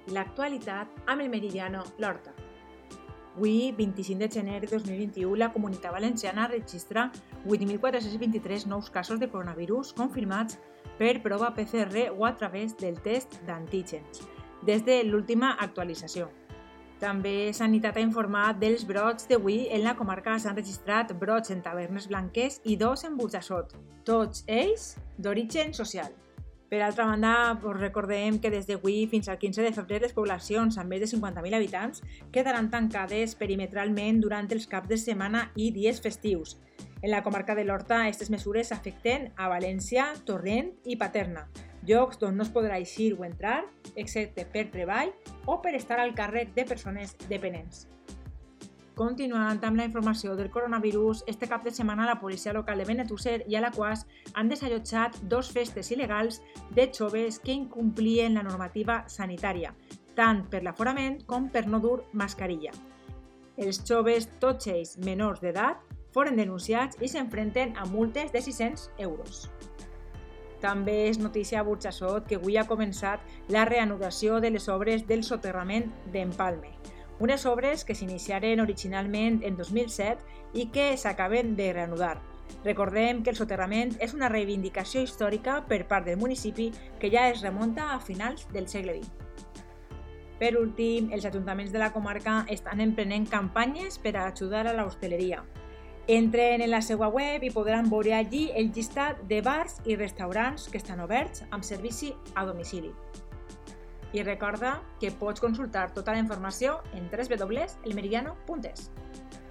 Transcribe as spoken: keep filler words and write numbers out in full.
i l'actualitat amb el Meridiano L'Horta. Avui, vint-i-cinc de gener de dos mil vint-i-u, la Comunitat Valenciana registra vuit mil quatre-cents vint-i-tres nous casos de coronavirus confirmats per prova P C R o a través del test d'antígens, des de l'última actualització. També Sanitat ha informat dels brots d'avui. En la comarca s'han registrat brots en Tavernes Blanques i dos en Burjassot, tots ells d'origen social. Per altra banda, us recordem que des d'avui fins al quinze de febrer les poblacions amb més de cinquanta mil habitants quedaran tancades perimetralment durant els caps de setmana i dies festius. En la comarca de l'Horta, aquestes mesures afecten a València, Torrent i Paterna, llocs d'on no es podrà eixir o entrar, excepte per treball o per estar al càrrec de persones dependents. Continuant amb la informació del coronavirus, este cap de setmana la policia local de Benetússer i Alaquàs han desallotjat dos festes il·legals de joves que incomplien la normativa sanitària, tant per l'aforament com per no dur mascarilla. Els joves, tots ells menors d'edat, foren denunciats i s'enfrenten a multes de sis-cents euros. També és notícia a Burjassot que avui ha començat la reanudació de les obres del soterrament d'Empalme, unes obres que s'iniciaren originalment en dos mil set i que s'acaben de reanudar. Recordem que el soterrament és una reivindicació històrica per part del municipi que ja es remunta a finals del segle vint. Per últim, els ajuntaments de la comarca estan emprenent campanyes per a ajudar a l'hostaleria. Entren en la seva web i podran veure allí el llistat de bars i restaurants que estan oberts amb servici a domicili. I recorda que pots consultar tota la informació en w w w punt el meridiano punt es.